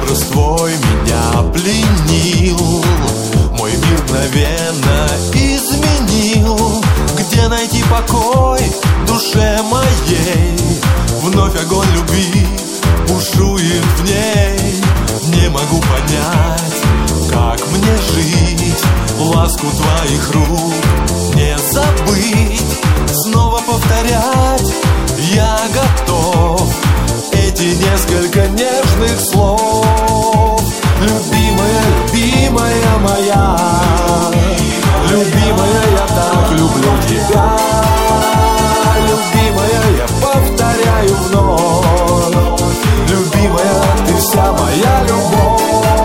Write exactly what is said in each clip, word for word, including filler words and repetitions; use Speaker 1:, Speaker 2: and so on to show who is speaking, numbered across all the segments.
Speaker 1: Образ твой меня пленил, мой мир мгновенно изменил. Где найти покой душе моей? Вновь огонь любви бушует в ней. Не могу понять, как мне жить, ласку твоих рук не забыть. Снова повторять я готов эти несколько нежных слов. Любимая, любимая моя, любимая, я так люблю тебя. Любимая, я повторяю вновь, любимая, ты вся моя любовь.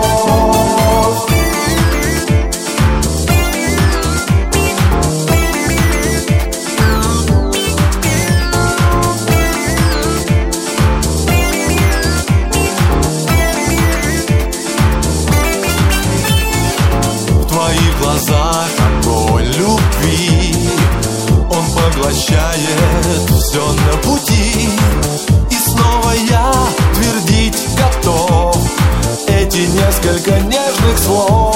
Speaker 1: В твоих глазах огонь любви, он поглощает все на пути. И снова я твердить готов эти несколько нежных слов.